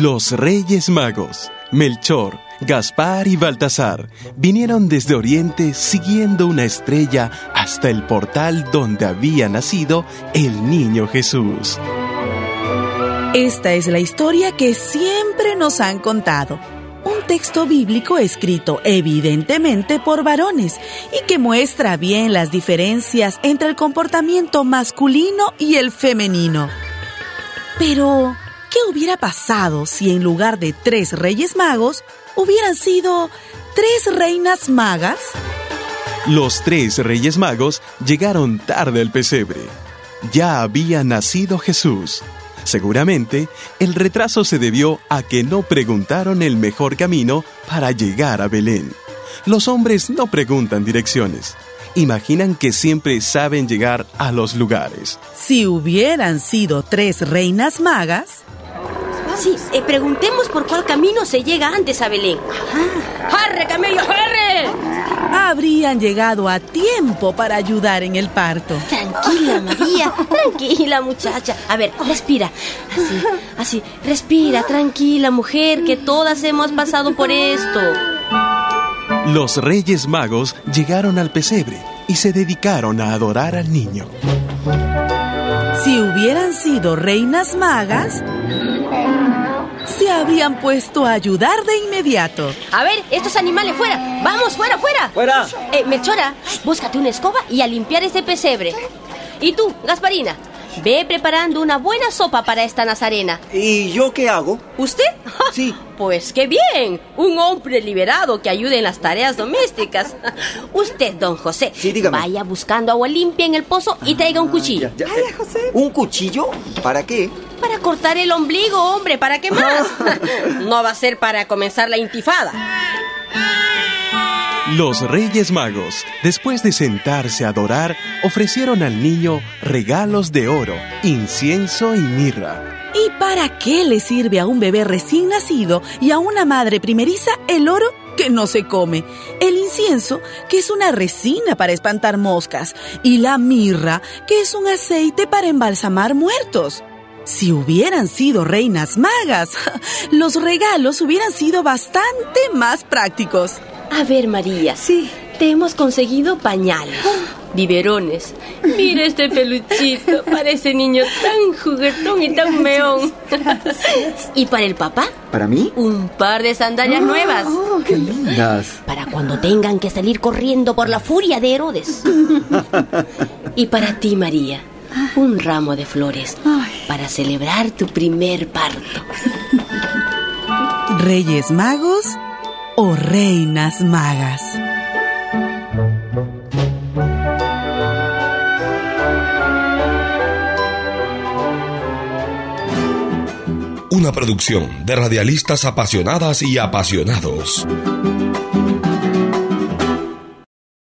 Los Reyes Magos, Melchor, Gaspar y Baltasar, vinieron desde Oriente siguiendo una estrella hasta el portal donde había nacido el niño Jesús. Esta es la historia que siempre nos han contado. Un texto bíblico escrito evidentemente por varones y que muestra bien las diferencias entre el comportamiento masculino y el femenino. Pero, ¿qué hubiera pasado si en lugar de 3 reyes magos hubieran sido 3 reinas magas? Los 3 reyes magos llegaron tarde al pesebre. Ya había nacido Jesús. Seguramente, el retraso se debió a que no preguntaron el mejor camino para llegar a Belén. Los hombres no preguntan direcciones. Imaginan que siempre saben llegar a los lugares. Si hubieran sido 3 reinas magas... Sí, preguntemos por cuál camino se llega antes a Belén. ¡Arre, camello, arre! Habrían llegado a tiempo para ayudar en el parto. Tranquila, María, tranquila, muchacha. A ver, respira. Así, respira, tranquila, mujer, que todas hemos pasado por esto. Los Reyes Magos llegaron al pesebre y se dedicaron a adorar al niño. Si hubieran sido reinas magas, se habían puesto a ayudar de inmediato. A ver, estos animales fuera. ¡Vamos, fuera, fuera! ¡Fuera! Melchora, búscate una escoba y a limpiar este pesebre. Y tú, Gasparina, ve preparando una buena sopa para esta nazarena. ¿Y yo qué hago? ¿Usted? Sí. Pues qué bien, un hombre liberado que ayude en las tareas domésticas. Usted, don José, sí, dígame. Vaya buscando agua limpia en el pozo y traiga un cuchillo. Ya. Ay, José. ¿Un cuchillo? ¿Para qué? Para cortar el ombligo, hombre, ¿para qué más? No va a ser para comenzar la intifada. Los Reyes Magos, después de sentarse a adorar, ofrecieron al niño regalos de oro, incienso y mirra. ¿Y para qué le sirve a un bebé recién nacido y a una madre primeriza el oro que no se come, el incienso, que es una resina para espantar moscas, y la mirra, que es un aceite para embalsamar muertos? Si hubieran sido reinas magas, los regalos hubieran sido bastante más prácticos. A ver, María. Sí. Te hemos conseguido pañales, biberones. Mira este peluchito, parece niño tan juguetón y tan meón. ¿Y para el papá? ¿Para mí? Un par de sandalias nuevas. ¡Oh, qué lindas! Para cuando tengan que salir corriendo por la furia de Herodes. Y para ti, María, un ramo de flores para celebrar tu primer parto. ¿Reyes magos o reinas magas? Una producción de radialistas apasionadas y apasionados.